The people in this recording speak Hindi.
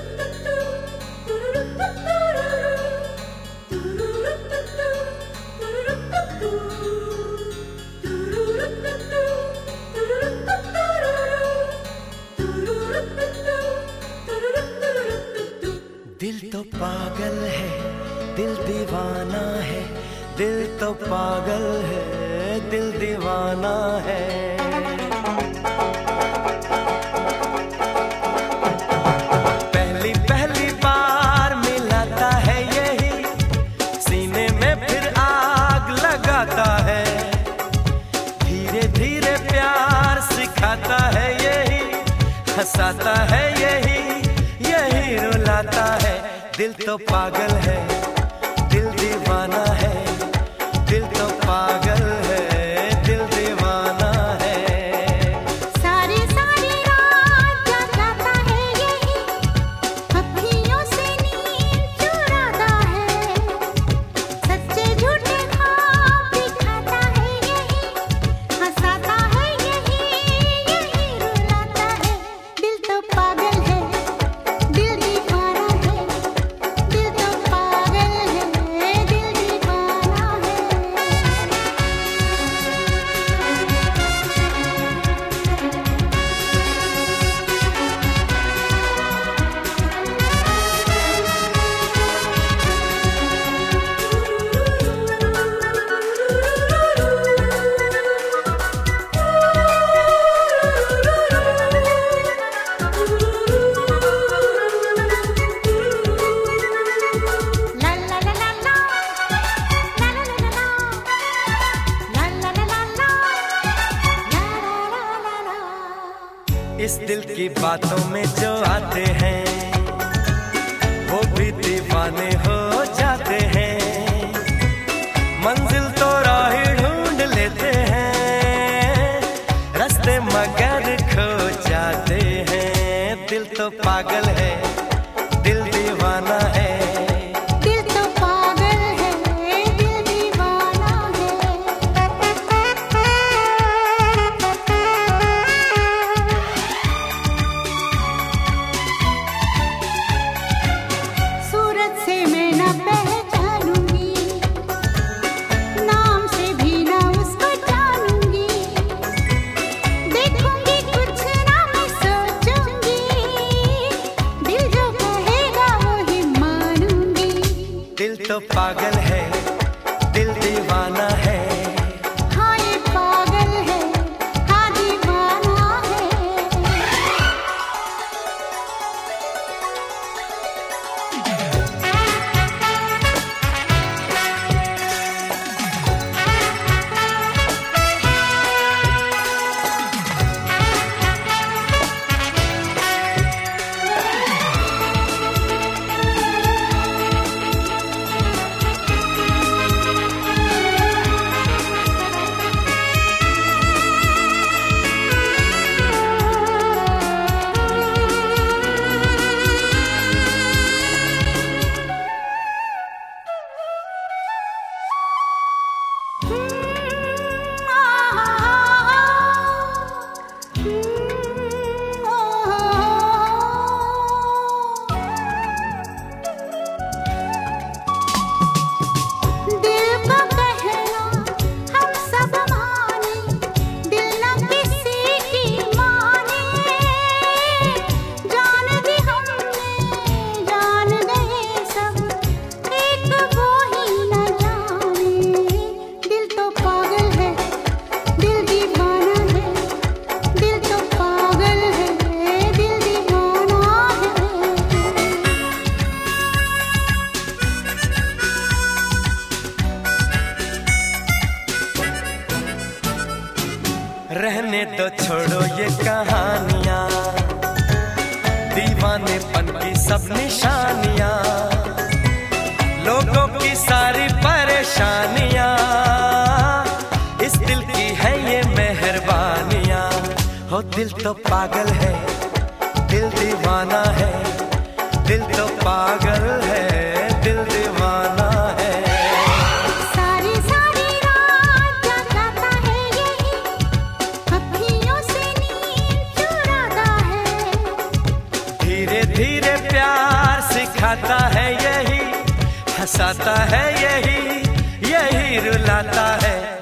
दिल तो पागल है, दिल दीवाना है, दिल तो पागल है, दिल दीवाना है। पहली पहली बार मिलाता है यही, सीने में फिर आग लगाता है। धीरे धीरे प्यार सिखाता है यही, हंसाता है यही, यही रुलाता है। दिल तो पागल है, दिल दीवाना है, दिल तो पागल है, दिल दीवाना है। सारी सारी रात जगाता है यही, अखियों से नींद चुराता है। सच्चे झूठे ख्वाब दिखाता है यही, हंसाता है यही, यही रुलाता है। दिल तो पागल है, दिल दीवाना है, दिल तो पागल है, दिल दीवाना है। La la la la la, la la la la la, la la la la la, la la la la। इस दिल की बातों में जो आते हैं, वो भी दीवाने हो जाते हैं। मंजिल तो राह ढूंढ लेते हैं, रास्ते मगर खो जाते हैं। दिल तो पागल है, दिल दीवाना है। दिल तो पागल है, दिल दीवाना है। सूरत से मैं न पहचानूंगी, नाम से भी न उसको जानूंगी। देखूंगी कुछ ना मैं सोचूंगी, दिल जो कहेगा वही मानूंगी। दिल तो पागल है, दिल दीवाना है। हाँ ये पागल है, हाँ दीवाना है। दिल को कहना हम सब माने, दिल न किसी की माने। जान दी हमने, जान गए सब, एक वो ही न जाने। दिल तो पागल है, दिल दीवाना है, दिल तो पागल है, दिल दीवाना है। रहने दो छोड़ो ये कहानियां, दीवानेपन की सब निशानियां, लोगों की सारी परेशानियां, इस दिल की है ये मेहरबानियां। हो दिल तो पागल है, दिल दीवाना है, दिल तो पागल है, दिल दीवाना है। सारी सारी रात जगाता है यही, अखियों से नींद चुराता है। धीरे धीरे प्यार सिखाता है यही, हंसाता है यही, यही रुलाता है।